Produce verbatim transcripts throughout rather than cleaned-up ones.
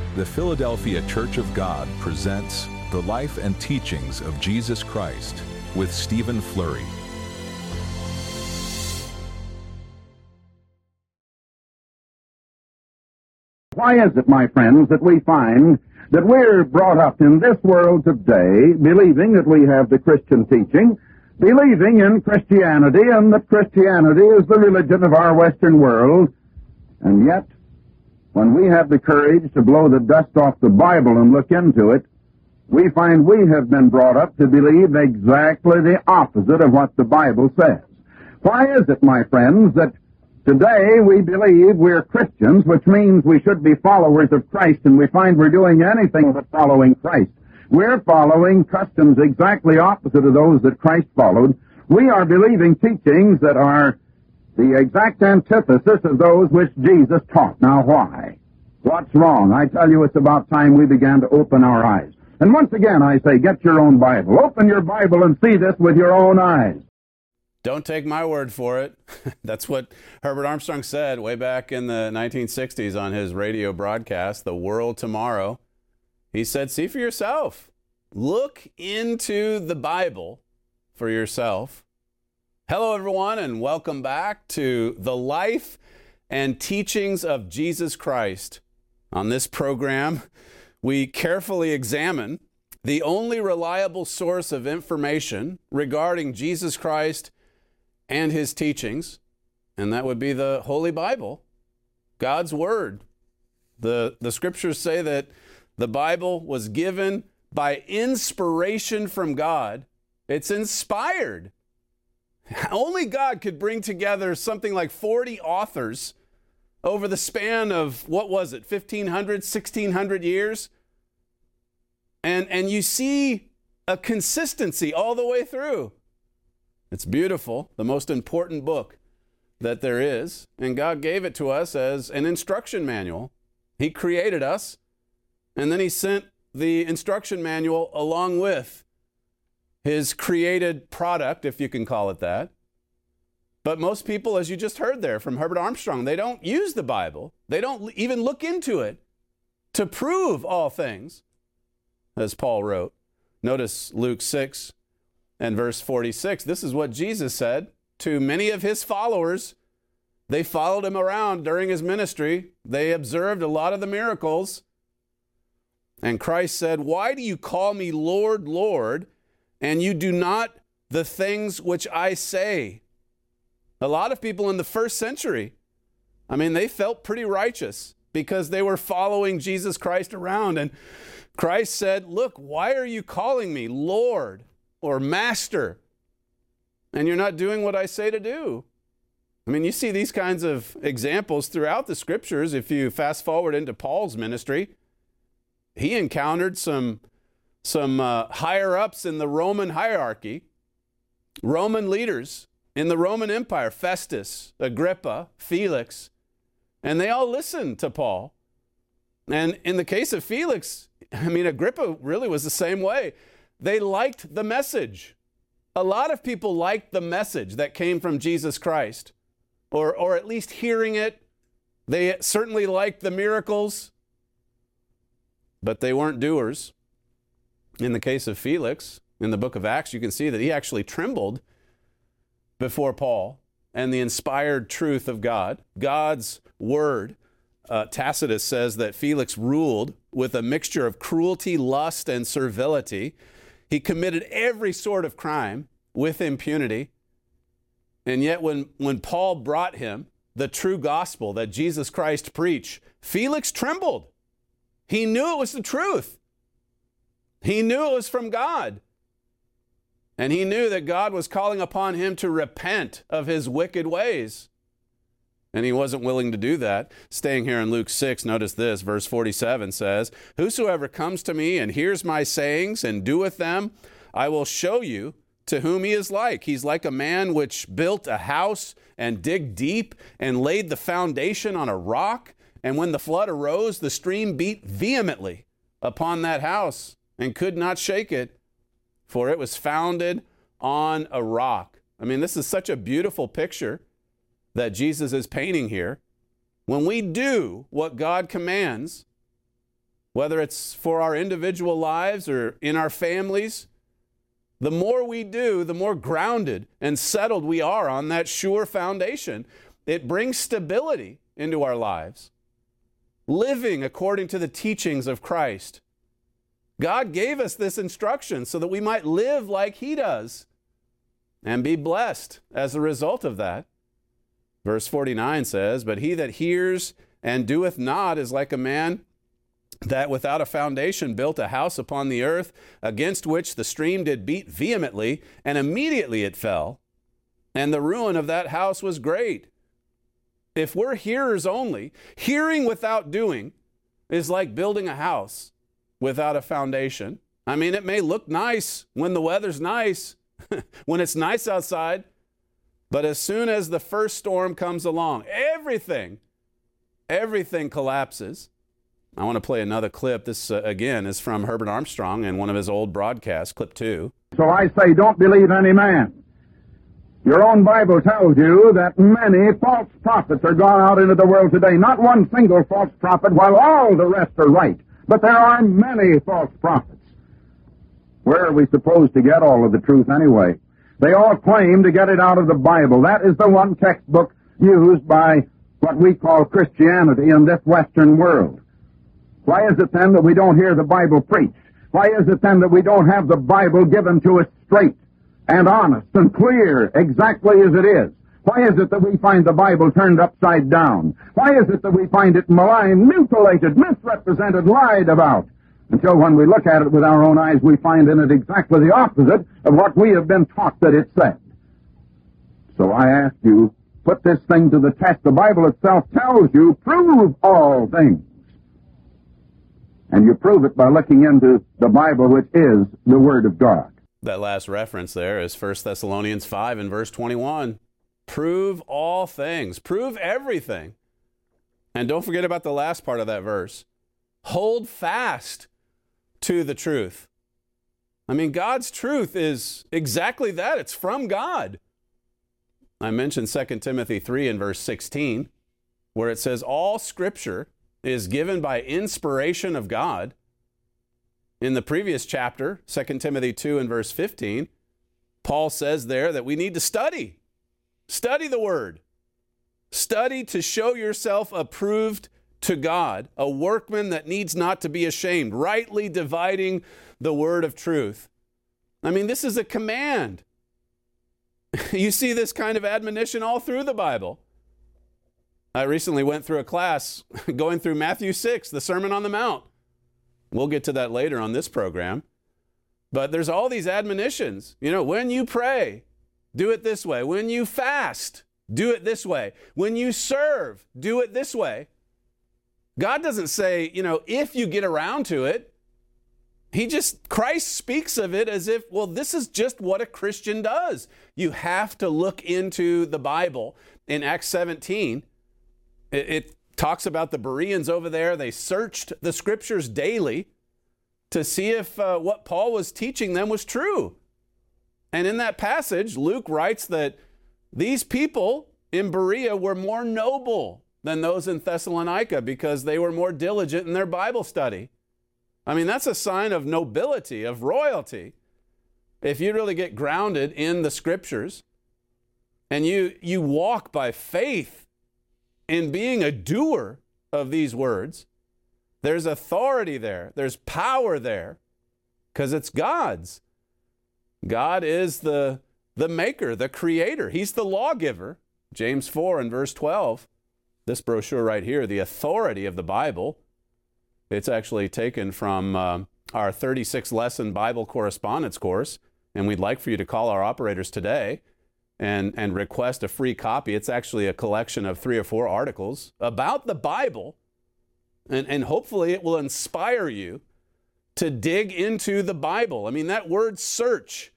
the Philadelphia Church of God presents The Life and Teachings of Jesus Christ with Stephen Flurry. Why is it, my friends, that we find that we're brought up in this world today believing that we have the Christian teaching, believing in Christianity, and that Christianity is the religion of our Western world, and yet, when we have the courage to blow the dust off the Bible and look into it, we find we have been brought up to believe exactly the opposite of what the Bible says. Why is it, my friends, that today we believe we're Christians, which means we should be followers of Christ, and we find we're doing anything but following Christ? We're following customs exactly opposite of those that Christ followed. We are believing teachings that are the exact antithesis of those which Jesus taught. Now, why? What's wrong? I tell you, it's about time we began to open our eyes. And once again, I say, get your own Bible. Open your Bible and see this with your own eyes. Don't take my word for it. That's what Herbert Armstrong said way back in the nineteen sixties on his radio broadcast, The World Tomorrow. He said, see for yourself. Look into the Bible for yourself. Hello, everyone, and welcome back to The Life and Teachings of Jesus Christ. On this program, we carefully examine the only reliable source of information regarding Jesus Christ and his teachings, and that would be the Holy Bible, God's Word. The, the scriptures say that the Bible was given by inspiration from God. It's inspired. Only God could bring together something like forty authors over the span of, what was it, fifteen hundred, sixteen hundred years? And, and you see a consistency all the way through. It's beautiful, the most important book that there is, and God gave it to us as an instruction manual. He created us, and then he sent the instruction manual along with his created product, if you can call it that. But most people, as you just heard there from Herbert Armstrong, they don't use the Bible. They don't even look into it to prove all things, as Paul wrote. Notice Luke six and verse forty-six. This is what Jesus said to many of his followers. They followed him around during his ministry. They observed a lot of the miracles. And Christ said, why do you call me Lord, Lord, and you do not the things which I say? A lot of people in the first century, I mean, they felt pretty righteous because they were following Jesus Christ around. And Christ said, look, why are you calling me Lord or Master, and you're not doing what I say to do? I mean, you see these kinds of examples throughout the scriptures. If you fast forward into Paul's ministry, he encountered some some uh, higher-ups in the Roman hierarchy, Roman leaders in the Roman Empire, Festus, Agrippa, Felix, and they all listened to Paul. And in the case of Felix, I mean, Agrippa really was the same way. They liked the message. A lot of people liked the message that came from Jesus Christ, or, or at least hearing it. They certainly liked the miracles, but they weren't doers. In the case of Felix, in the book of Acts, you can see that he actually trembled before Paul and the inspired truth of God, God's word. Uh, Tacitus says that Felix ruled with a mixture of cruelty, lust, and servility. He committed every sort of crime with impunity. And yet when, when Paul brought him the true gospel that Jesus Christ preached, Felix trembled. He knew it was the truth. He knew it was from God. And he knew that God was calling upon him to repent of his wicked ways. And he wasn't willing to do that. Staying here in Luke six, notice this, verse forty-seven says, whosoever comes to me and hears my sayings and doeth them, I will show you to whom he is like. He's like a man which built a house and digged deep and laid the foundation on a rock. And when the flood arose, the stream beat vehemently upon that house and could not shake it, for it was founded on a rock. I mean, this is such a beautiful picture that Jesus is painting here. When we do what God commands, whether it's for our individual lives or in our families, the more we do, the more grounded and settled we are on that sure foundation. It brings stability into our lives, living according to the teachings of Christ. God gave us this instruction so that we might live like He does and be blessed as a result of that. Verse forty-nine says, "But he that hears and doeth not is like a man that without a foundation built a house upon the earth, against which the stream did beat vehemently, and immediately it fell. And the ruin of that house was great." If we're hearers only, hearing without doing is like building a house without a foundation. I mean, it may look nice when the weather's nice, when it's nice outside, but as soon as the first storm comes along, everything, everything collapses. I want to play another clip. This, uh, again, is from Herbert Armstrong in one of his old broadcasts, clip two. So I say, don't believe any man. Your own Bible tells you that many false prophets are gone out into the world today. Not one single false prophet, while all the rest are right. But there are many false prophets. Where are we supposed to get all of the truth anyway? They all claim to get it out of the Bible. That is the one textbook used by what we call Christianity in this Western world. Why is it then that we don't hear the Bible preached? Why is it then that we don't have the Bible given to us straight and honest and clear exactly as it is? Why is it that we find the Bible turned upside down? Why is it that we find it maligned, mutilated, misrepresented, lied about? Until when we look at it with our own eyes, we find in it exactly the opposite of what we have been taught that it said. So I ask you, put this thing to the test. The Bible itself tells you, prove all things. And you prove it by looking into the Bible, which is the Word of God. That last reference there is First Thessalonians five and verse twenty-one. Prove all things. Prove everything. And don't forget about the last part of that verse. Hold fast to the truth. I mean, God's truth is exactly that. It's from God. I mentioned Second Timothy three and verse sixteen, where it says, all Scripture is given by inspiration of God. In the previous chapter, Second Timothy two and verse fifteen, Paul says there that we need to study. Study the Word. Study to show yourself approved to God, a workman that needs not to be ashamed, rightly dividing the word of truth. I mean, this is a command. You see this kind of admonition all through the Bible. I recently went through a class going through Matthew six, the Sermon on the Mount. We'll get to that later on this program. But there's all these admonitions. You know, when you pray, do it this way. When you fast, do it this way. When you serve, do it this way. God doesn't say, you know, if you get around to it. He just, Christ speaks of it as if, well, this is just what a Christian does. You have to look into the Bible. In Acts seventeen, it, it talks about the Bereans over there. They searched the Scriptures daily to see if uh, what Paul was teaching them was true. And in that passage, Luke writes that these people in Berea were more noble than those in Thessalonica because they were more diligent in their Bible study. I mean, that's a sign of nobility, of royalty. If you really get grounded in the Scriptures and you, you walk by faith in being a doer of these words, there's authority there. There's power there because it's God's. God is the, the maker, the creator. He's the lawgiver. James four and verse twelve. This brochure right here, The Authority of the Bible. It's actually taken from uh, our thirty-six lesson Bible correspondence course, and we'd like for you to call our operators today and, and request a free copy. It's actually a collection of three or four articles about the Bible, and, and hopefully it will inspire you to dig into the Bible. I mean, that word search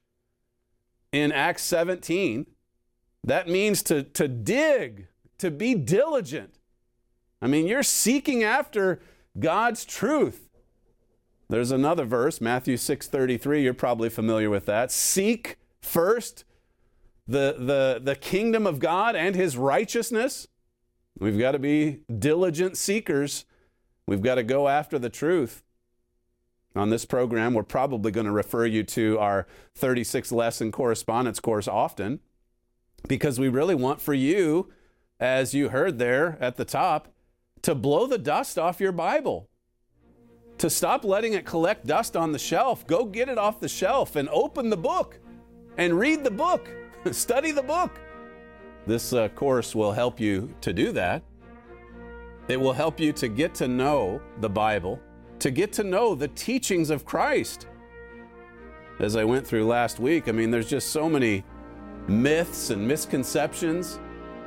in Acts seventeen, that means to, to dig, to be diligent. I mean, you're seeking after God's truth. There's another verse, Matthew six thirty-three. You're probably familiar with that. Seek first the, the, the kingdom of God and His righteousness. We've got to be diligent seekers. We've got to go after the truth. On this program, we're probably going to refer you to our thirty-six lesson correspondence course often, because we really want for you, as you heard there at the top, to blow the dust off your Bible, to stop letting it collect dust on the shelf. Go get it off the shelf and open the book and read the book, study the book. This uh, course will help you to do that. It will help you to get to know the Bible, to get to know the teachings of Christ. As I went through last week, I mean, there's just so many myths and misconceptions,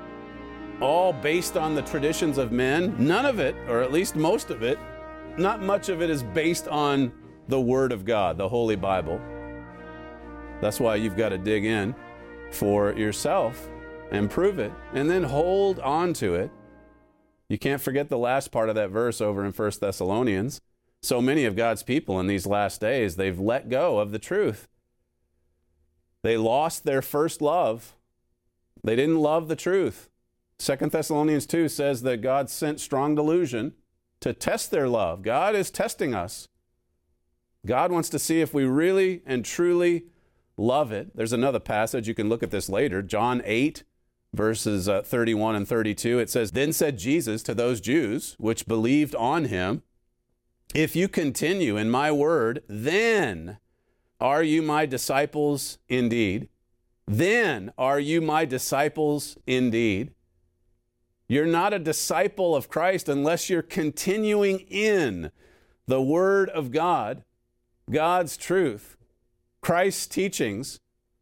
all based on the traditions of men. None of it, or at least most of it, not much of it is based on the Word of God, the Holy Bible. That's why you've got to dig in for yourself and prove it, and then hold on to it. You can't forget the last part of that verse over in First Thessalonians. So many of God's people in these last days, they've let go of the truth. They lost their first love. They didn't love the truth. Second Thessalonians two says that God sent strong delusion to test their love. God is testing us. God wants to see if we really and truly love it. There's another passage, you can look at this later, John eight, verses uh, thirty-one and thirty-two. It says, "Then said Jesus to those Jews which believed on him, if you continue in my word, then are you my disciples indeed. Then are you my disciples indeed." You're not a disciple of Christ unless you're continuing in the Word of God, God's truth, Christ's teachings.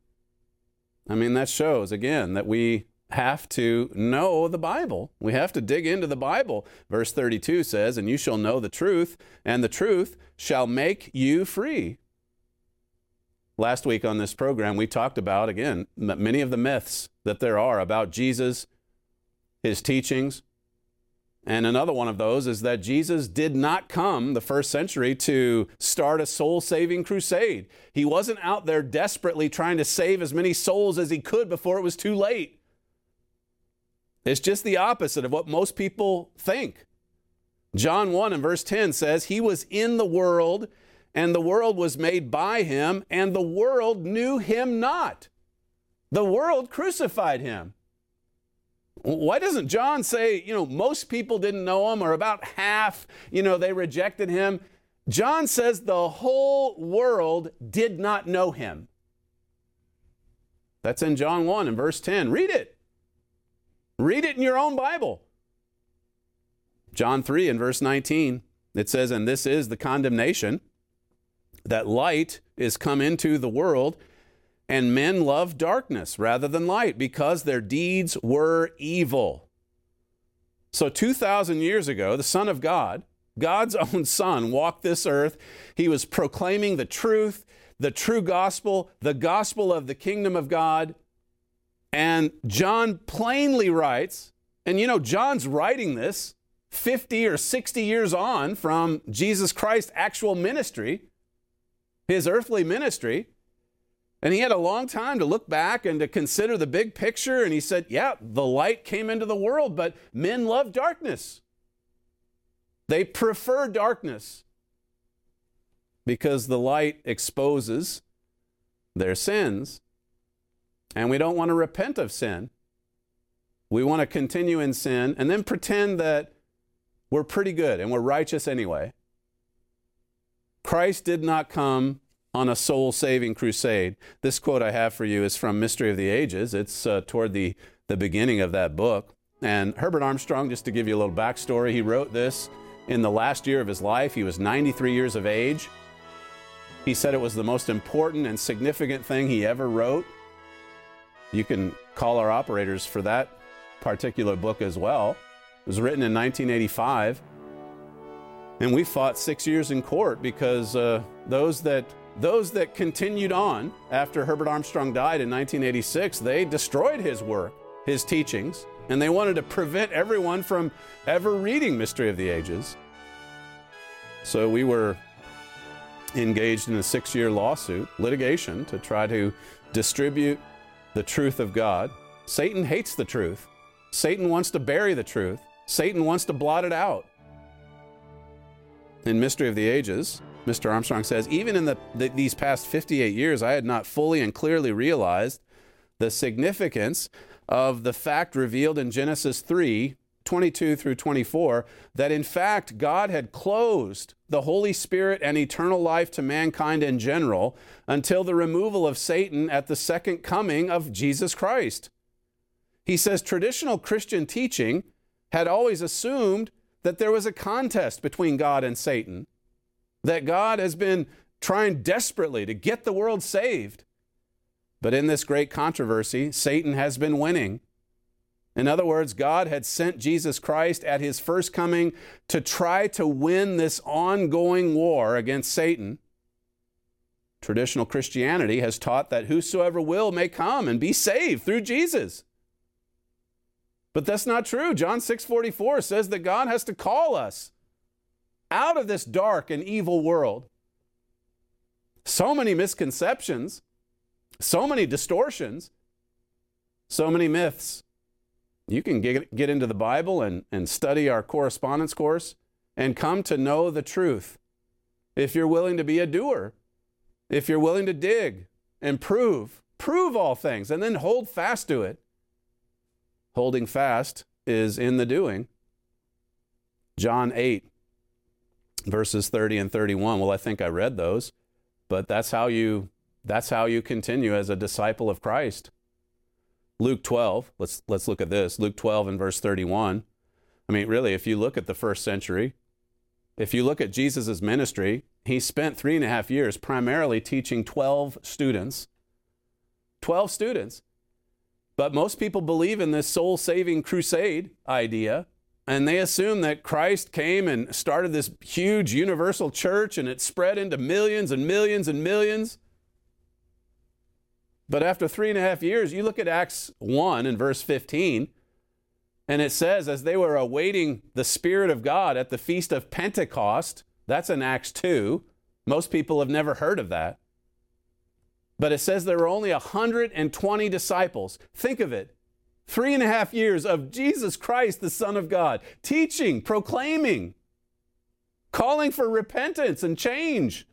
I mean, that shows, again, that we have to know the Bible. We have to dig into the Bible. Verse thirty-two says, "And you shall know the truth, and the truth shall make you free." Last week on this program, we talked about, again, many of the myths that there are about Jesus, his teachings. And another one of those is that Jesus did not come the first century to start a soul-saving crusade. He wasn't out there desperately trying to save as many souls as he could before it was too late. It's just the opposite of what most people think. John one and verse ten says, "He was in the world, and the world was made by him, and the world knew him not." The world crucified him. Why doesn't John say, you know, most people didn't know him, or about half, you know, they rejected him? John says the whole world did not know him. That's in John one and verse ten. Read it. Read it in your own Bible. John three and verse nineteen, it says, "And this is the condemnation, that light is come into the world, and men love darkness rather than light, because their deeds were evil." So two thousand years ago, the Son of God, God's own Son, walked this earth. He was proclaiming the truth, the true gospel, the gospel of the kingdom of God. And John plainly writes, and you know, John's writing this fifty or sixty years on from Jesus Christ's actual ministry, his earthly ministry. And he had a long time to look back and to consider the big picture. And he said, yeah, the light came into the world, but men love darkness. They prefer darkness because the light exposes their sins. And we don't want to repent of sin. We want to continue in sin and then pretend that we're pretty good and we're righteous anyway. Christ did not come on a soul-saving crusade. This quote I have for you is from Mystery of the Ages. It's uh, toward the, the beginning of that book. And Herbert Armstrong, just to give you a little backstory, he wrote this in the last year of his life. He was ninety-three years of age. He said it was the most important and significant thing he ever wrote. You can call our operators for that particular book as well. It was written in nineteen eighty-five. And we fought six years in court because uh, those that Those that continued on after Herbert Armstrong died in nineteen eighty-six, they destroyed his work, his teachings, and they wanted to prevent everyone from ever reading Mystery of the Ages. So we were engaged in a six-year lawsuit, litigation, to try to distribute the truth of God. Satan hates the truth. Satan wants to bury the truth. Satan wants to blot it out. In Mystery of the Ages, Mister Armstrong says, even in the, the, these past fifty-eight years, I had not fully and clearly realized the significance of the fact revealed in Genesis three, twenty-two through twenty-four, that in fact God had closed the Holy Spirit and eternal life to mankind in general until the removal of Satan at the second coming of Jesus Christ. He says traditional Christian teaching had always assumed that there was a contest between God and Satan, that God has been trying desperately to get the world saved. But in this great controversy, Satan has been winning. In other words, God had sent Jesus Christ at his first coming to try to win this ongoing war against Satan. Traditional Christianity has taught that whosoever will may come and be saved through Jesus. But that's not true. John six forty-four says that God has to call us out of this dark and evil world. So many misconceptions, so many distortions, so many myths. You can get, get into the Bible and, and study our correspondence course and come to know the truth. If you're willing to be a doer, if you're willing to dig and prove, prove all things, and then hold fast to it. Holding fast is in the doing. John eight, verses thirty and thirty-one. Well, I think I read those, but that's how you, that's how you continue as a disciple of Christ. Luke twelve, let's, let's look at this. Luke twelve and verse thirty-one. I mean, really, if you look at the first century, if you look at Jesus' ministry, he spent three and a half years primarily teaching twelve students. twelve students. But most people believe in this soul-saving crusade idea, and they assume that Christ came and started this huge universal church, and it spread into millions and millions and millions. But after three and a half years, you look at Acts one and verse fifteen, and it says, as they were awaiting the Spirit of God at the Feast of Pentecost, that's in Acts two. Most people have never heard of that. But it says there were only one hundred twenty disciples. Think of it. Three and a half years of Jesus Christ, the Son of God, teaching, proclaiming, calling for repentance and change.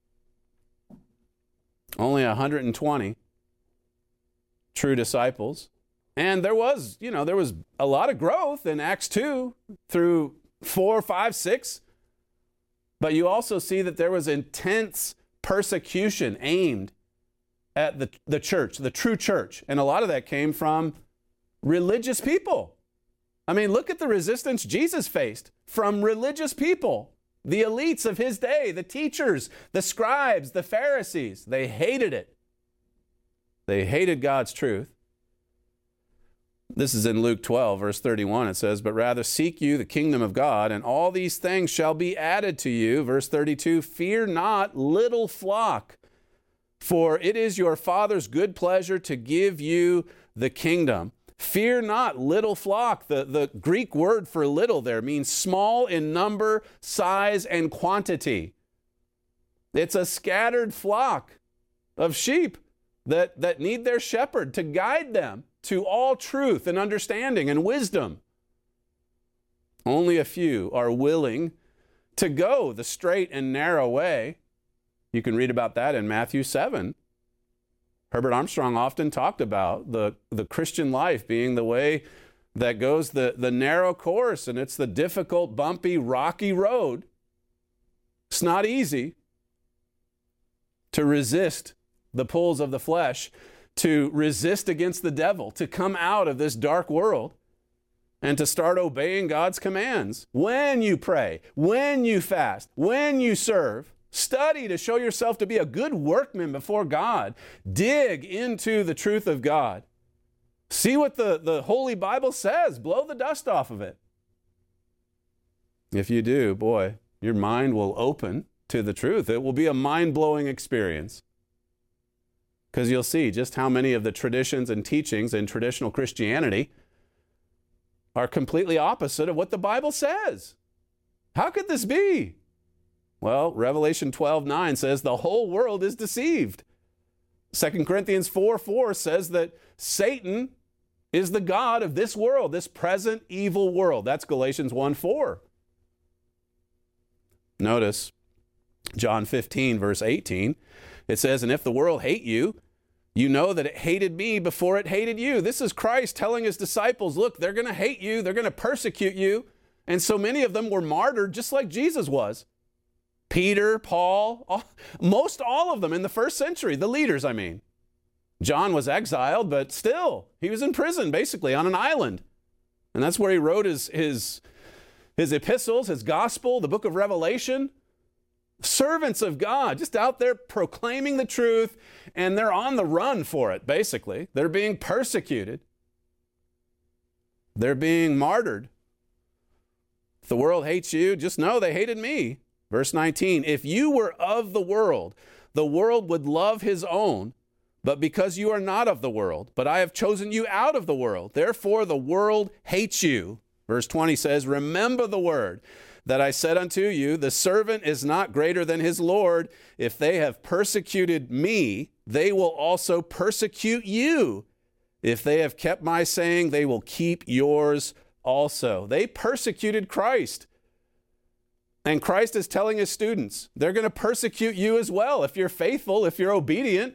Only one hundred twenty true disciples. And there was, you know, there was a lot of growth in Acts two through four, five, six. But you also see that there was intense persecution aimed at the, the church, the true church. And a lot of that came from religious people. I mean, look at the resistance Jesus faced from religious people, the elites of his day, the teachers, the scribes, the Pharisees. They hated it. They hated God's truth. This is in Luke twelve, verse thirty-one. It says, but rather seek you the kingdom of God, and all these things shall be added to you. Verse thirty-two, fear not, little flock, for it is your Father's good pleasure to give you the kingdom. Fear not, little flock. The, the Greek word for little there means small in number, size, and quantity. It's a scattered flock of sheep that, that need their shepherd to guide them to all truth and understanding and wisdom. Only a few are willing to go the straight and narrow way. You can read about that in Matthew seven. Herbert Armstrong often talked about the, the Christian life being the way that goes the, the narrow course, and it's the difficult, bumpy, rocky road. It's not easy to resist the pulls of the flesh, to resist against the devil, to come out of this dark world and to start obeying God's commands. When you pray, when you fast, when you serve, study to show yourself to be a good workman before God. Dig into the truth of God. See what the, the Holy Bible says. Blow the dust off of it. If you do, boy, your mind will open to the truth. It will be a mind-blowing experience. Because you'll see just how many of the traditions and teachings in traditional Christianity are completely opposite of what the Bible says. How could this be? Well, Revelation twelve nine says the whole world is deceived. Second Corinthians four four says that Satan is the god of this world, this present evil world. That's Galatians one four. Notice John fifteen, verse eighteen, it says, "And if the world hate you, you know that it hated me before it hated you." This is Christ telling his disciples, look, they're going to hate you. They're going to persecute you. And so many of them were martyred just like Jesus was. Peter, Paul, all, most all of them in the first century, the leaders, I mean. John was exiled, but still, he was in prison, basically, on an island. And that's where he wrote his, his, his epistles, his gospel, the book of Revelation. Servants of God, just out there proclaiming the truth, and they're on the run for it, basically. They're being persecuted. They're being martyred. If the world hates you, just know they hated me. Verse nineteen, "If you were of the world, the world would love his own, but because you are not of the world, but I have chosen you out of the world, therefore the world hates you." Verse twenty says, "Remember the word that I said unto you, the servant is not greater than his Lord. If they have persecuted me, they will also persecute you. If they have kept my saying, they will keep yours also." They persecuted Christ. And Christ is telling his students, they're going to persecute you as well if you're faithful, if you're obedient.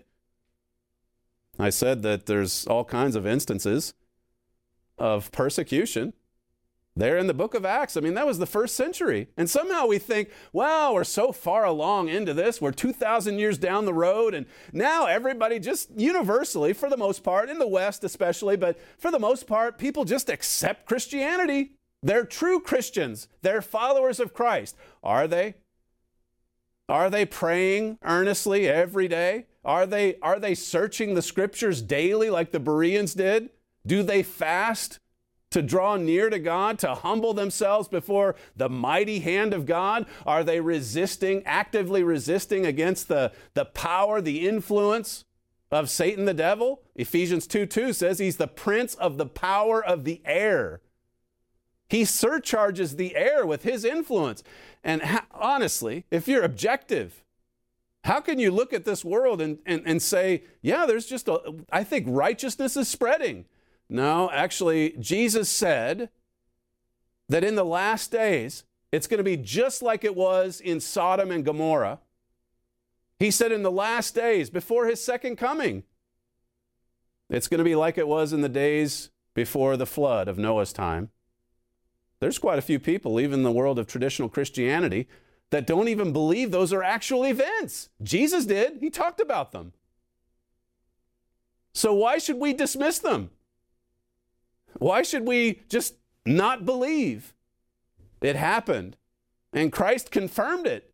I said that there's all kinds of instances of persecution. There in the book of Acts, I mean, that was the first century. And somehow we think, well, we're so far along into this. We're two thousand years down the road. And now everybody just universally, for the most part, in the West especially, but for the most part, people just accept Christianity. They're true Christians. They're followers of Christ. Are they? Are they praying earnestly every day? Are they, are they searching the scriptures daily like the Bereans did? Do they fast to draw near to God, to humble themselves before the mighty hand of God? Are they resisting, actively resisting against the, the power, the influence of Satan the devil? Ephesians two two says he's the prince of the power of the air. He surcharges the air with his influence. And ha- honestly, if you're objective, how can you look at this world and, and, and say, yeah, there's just a, I think righteousness is spreading? No, actually, Jesus said that in the last days, it's going to be just like it was in Sodom and Gomorrah. He said in the last days, before his second coming, it's going to be like it was in the days before the flood of Noah's time. There's quite a few people, even in the world of traditional Christianity, that don't even believe those are actual events. Jesus did. He talked about them. So why should we dismiss them? Why should we just not believe? It happened, and Christ confirmed it.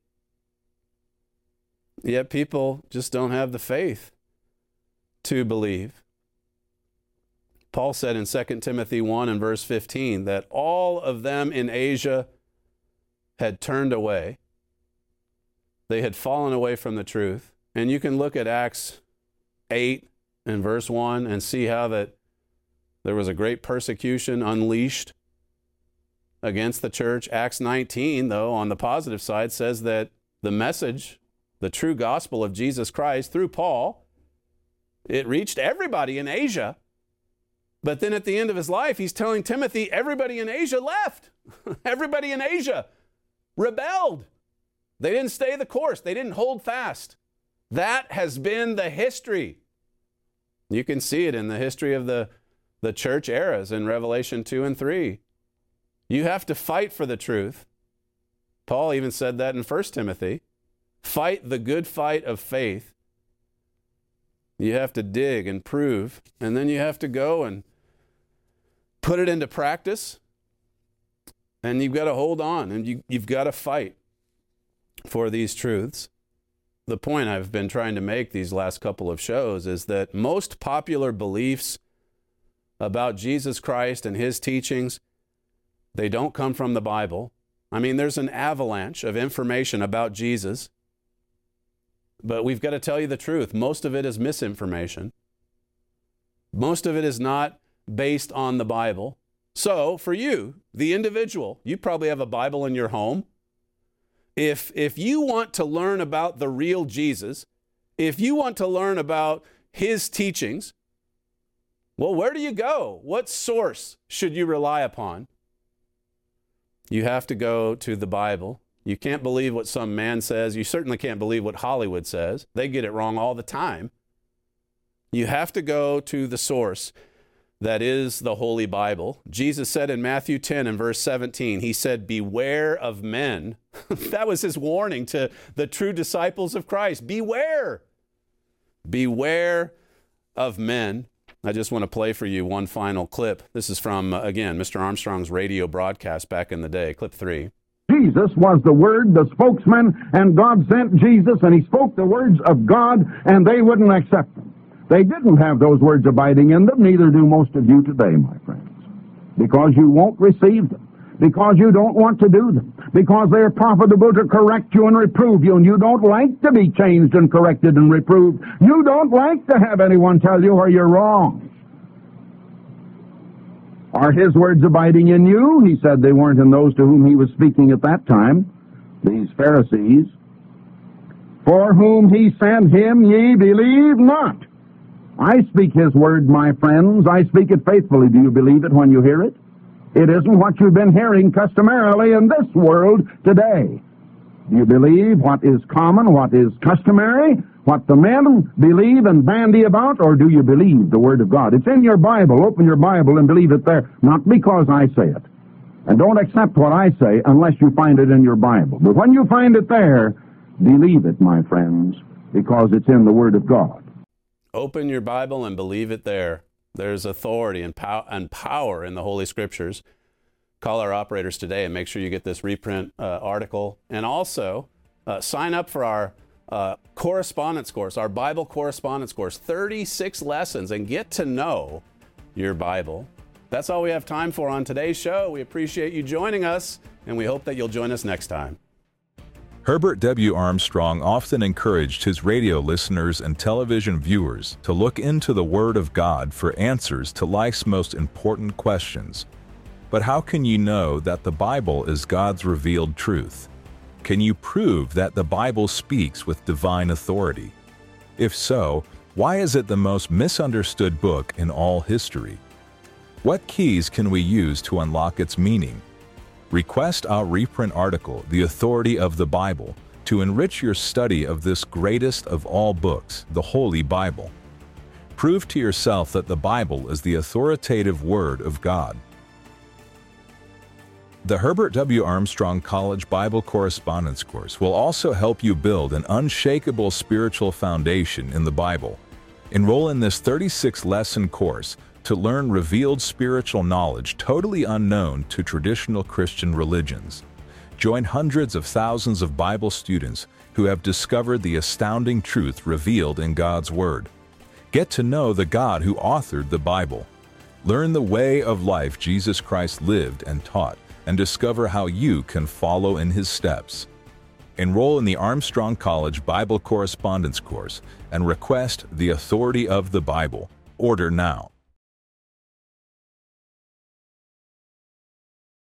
Yet people just don't have the faith to believe. Paul said in Second Timothy one and verse fifteen that all of them in Asia had turned away. They had fallen away from the truth. And you can look at Acts eight and verse one and see how that there was a great persecution unleashed against the church. Acts nineteen, though, on the positive side, says that the message, the true gospel of Jesus Christ through Paul, it reached everybody in Asia. But then at the end of his life, he's telling Timothy, everybody in Asia left. Everybody in Asia rebelled. They didn't stay the course. They didn't hold fast. That has been the history. You can see it in the history of the, the church eras in Revelation two and three. You have to fight for the truth. Paul even said that in First Timothy. Fight the good fight of faith. You have to dig and prove, and then you have to go and put it into practice, and you've got to hold on, and you, you've got to fight for these truths. The point I've been trying to make these last couple of shows is that most popular beliefs about Jesus Christ and his teachings, they don't come from the Bible. I mean, there's an avalanche of information about Jesus, but we've got to tell you the truth. Most of it is misinformation. Most of it is not based on the Bible. So for you, the individual, you probably have a Bible in your home. If, if you want to learn about the real Jesus, if you want to learn about his teachings, well, where do you go? What source should you rely upon? You have to go to the Bible. You can't believe what some man says. You certainly can't believe what Hollywood says. They get it wrong all the time. You have to go to the source that is the Holy Bible. Jesus said in Matthew ten and verse seventeen, he said, beware of men. That was his warning to the true disciples of Christ. Beware. Beware of men. I just want to play for you one final clip. This is from, uh, again, Mister Armstrong's radio broadcast back in the day, clip three. Jesus was the Word, the spokesman, and God sent Jesus, and he spoke the words of God, and they wouldn't accept them. They didn't have those words abiding in them, neither do most of you today, my friends, because you won't receive them, because you don't want to do them, because they're profitable to correct you and reprove you, and you don't like to be changed and corrected and reproved. You don't like to have anyone tell you where you're wrong. Are his words abiding in you? He said they weren't in those to whom he was speaking at that time, these Pharisees. For whom he sent him ye believe not. I speak his word, my friends. I speak it faithfully. Do you believe it when you hear it? It isn't what you've been hearing customarily in this world today. Do you believe what is common, what is customary, what the men believe and bandy about, or do you believe the Word of God? It's in your Bible. Open your Bible and believe it there, not because I say it. And don't accept what I say unless you find it in your Bible. But when you find it there, believe it, my friends, because it's in the Word of God. Open your Bible and believe it there. There's authority and, pow- and power in the Holy Scriptures. Call our operators today and make sure you get this reprint uh, article. And also, uh, sign up for our uh, correspondence course, our Bible correspondence course, thirty-six lessons, and get to know your Bible. That's all we have time for on today's show. We appreciate you joining us, and we hope that you'll join us next time. Herbert W. Armstrong often encouraged his radio listeners and television viewers to look into the Word of God for answers to life's most important questions. But how can you know that the Bible is God's revealed truth? Can you prove that the Bible speaks with divine authority? If so, why is it the most misunderstood book in all history? What keys can we use to unlock its meaning? Request our reprint article, The Authority of the Bible, to enrich your study of this greatest of all books, the Holy Bible. Prove to yourself that the Bible is the authoritative Word of God. The Herbert W. Armstrong College Bible Correspondence Course will also help you build an unshakable spiritual foundation in the Bible. Enroll in this thirty-six lesson course to learn revealed spiritual knowledge totally unknown to traditional Christian religions. Join hundreds of thousands of Bible students who have discovered the astounding truth revealed in God's Word. Get to know the God who authored the Bible. Learn the way of life Jesus Christ lived and taught, and discover how you can follow in His steps. Enroll in the Armstrong College Bible Correspondence Course and request The Authority of the Bible. Order now.